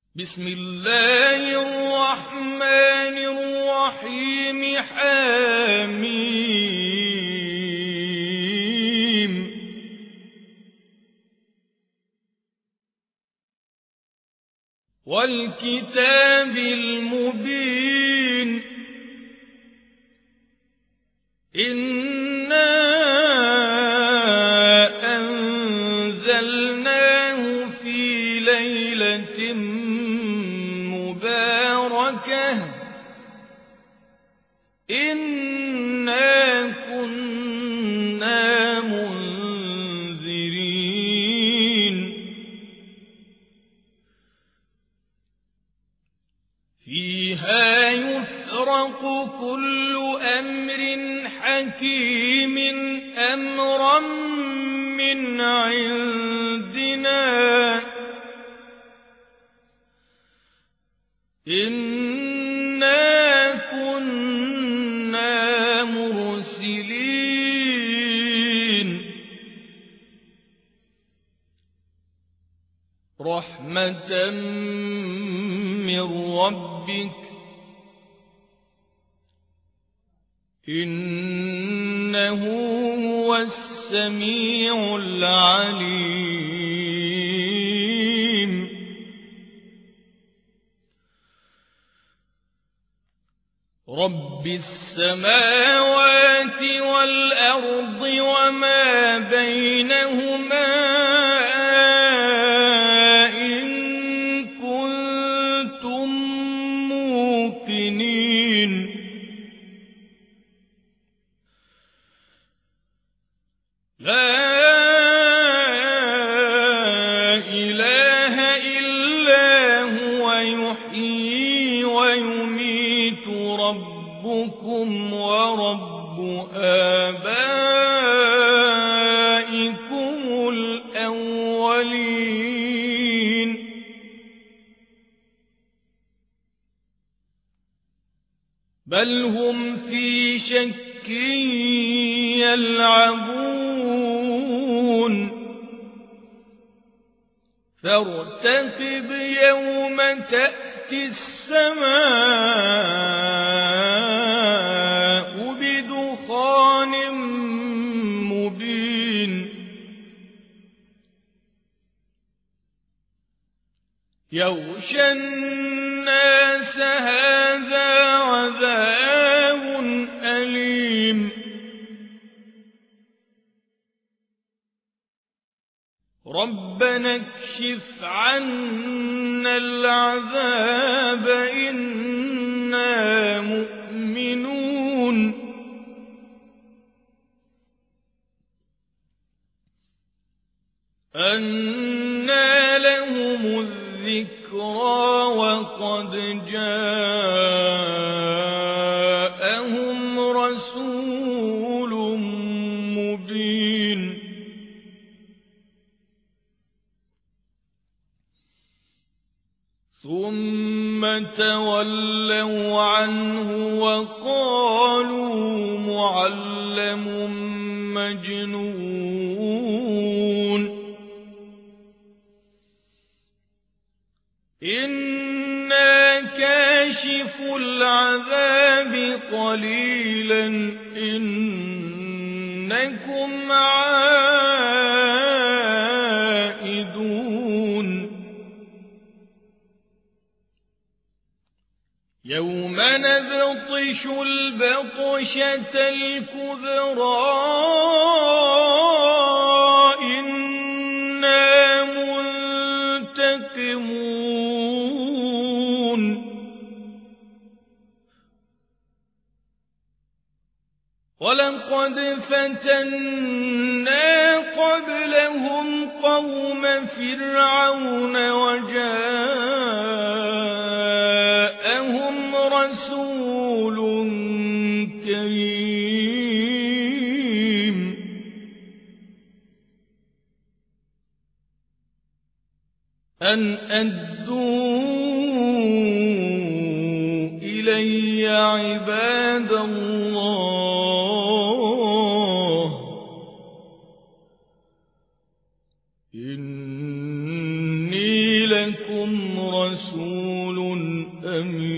بسم الله الرحمن الرحيم حميم والكتاب المبين إنا أنزلناه في ليلة مباركة إنا كنا منذرين فيها يفرق كل أمر حكيم أمرا من عندنا إنا كنا مرسلين رحمة من ربك إنه هو السميع العليم رب السماوات والأرض وما بينهما إن كنتم موقنين لا إله إلا هو يحيي ويميت ربكم ورب آبائكم الأولين بل هم في شك يلعبون فارتقب يوم تأتي السماء بدخان مبين يغشى الناس هذا عذاب أليم ربنا اكشف عنا العذاب إنا مؤمنون أنى لهم الذكرى وقد جاءهم رسول مبين ثم تولوا عنه وقالوا معلم مجنون إنا كاشف العذاب قليلا إنكم عائدون يوم نبطش البطشة الكبرى إنا منتقمون ولقد فتنا قبلهم قوم فرعون وجاءهم رسول كريم أن أدوا إلي عباد الله إني لكم رسول أمين